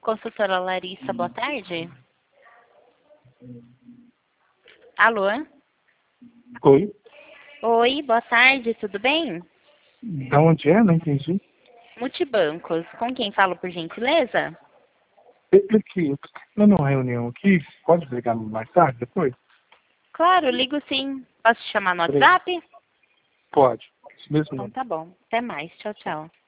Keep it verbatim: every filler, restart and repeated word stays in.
consultora Larissa, boa tarde. Alô? Oi? Oi, boa tarde, tudo bem? Da onde é? Não entendi. Multibancos, com quem falo, por gentileza? Aqui, eu tô terminando uma reunião aqui. Pode ligar mais tarde, depois? Claro, ligo sim. Posso te chamar no Peraí. WhatsApp? Pode. Isso mesmo. Então tá bom. Até mais. Tchau, tchau.